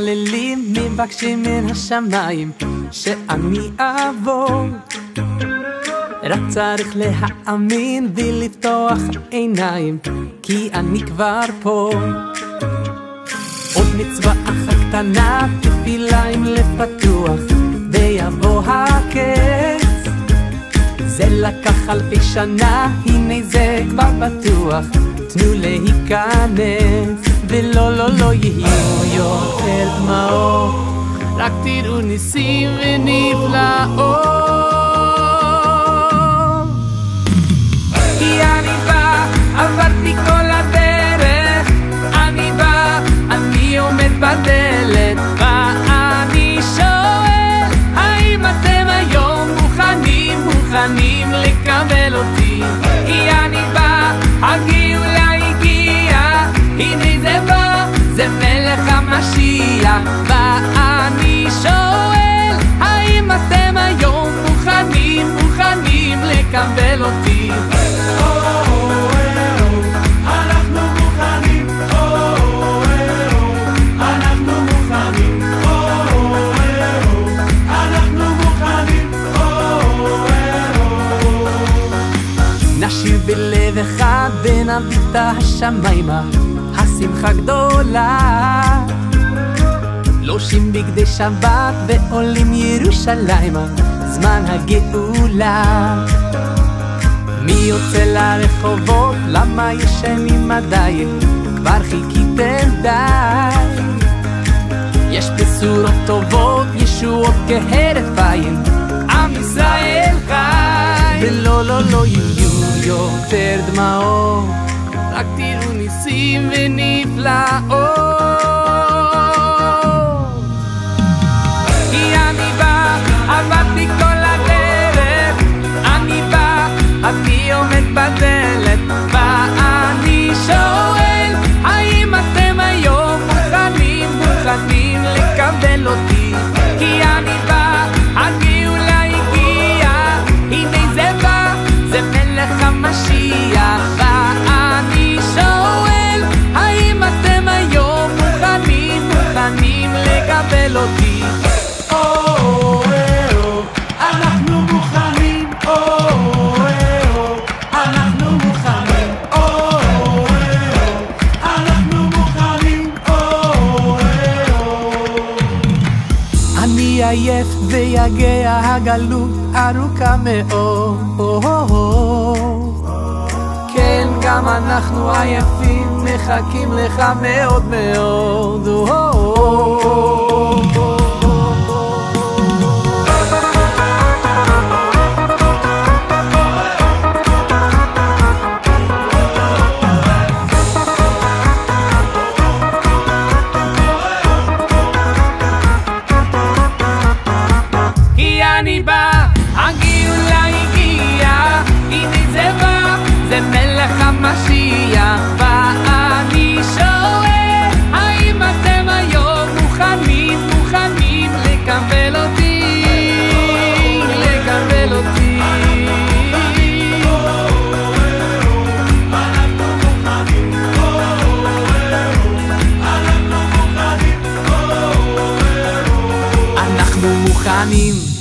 מתפללים, מבקשים מן השמיים שאני אעבור. רק צריך להאמין ולפתוח עיניים, כי אני כבר פה. עוד מצווה אחת קטנה, תפילה עם לב פתוח, ויבוא הקץ. זה לקח אלפי שנה, הנה זה כבר בטוח, תנו להיכנס. ולא לא לא יהיו יותר דמעות, רק תראו ניסים ונפלאות. כי אני בא, עברתי כל הדרך, אני בא, אני עומד בדלת, ואני שואל, האם אתם היום מוכנים לקבל אותי? כי אני בא, הגאולה הגיעה, הנה זה בא, זה מלך המשיח. ואני שואל, האם אתם היום מוכנים לקבל אותי? אנחנו מוכנים, אנחנו מוכנים, אנחנו מוכנים. נשיר בלב אחד ונביא את השמיימה, השמחה גדולה. לובשים בגדי שבת ועולים ירושלימה, זמן הגאולה. מי יוצא לרחובות? למה ישנים עדיין? כבר חיכיתם די. יש בשורות טובות, ישועות כהרף עין, עם ישראל חי. ולא לא לא יהיו יותר דמעות, רק תראו ניסים ונפלאות. כי אני בא, עברתי כל הדרך, אני בא, אני עומד בדלת, ואני שואל, האם אתם היום מוכנים לקבל אותי? כי אני בא, הגאולה הגיעה, הנה זה בא, זה מלך המשיח. ואני שואל, האם אתם היום מוכנים לקבל אותי? אנחנו מוכנים, אנחנו מוכנים, אנחנו מוכנים. אני עייף ויגע, הגלות ארוכה מאוד. כן, גם אנחנו עייפים, מחכים לך מאוד מאוד. כי אני בא, הגאולה הגיעה, הנה זה בא, זה מלך המשיח. ואני שואל, האם אתם היום מוכנים לקבל אותי? לקבל אותי. אנחנו מוכנים.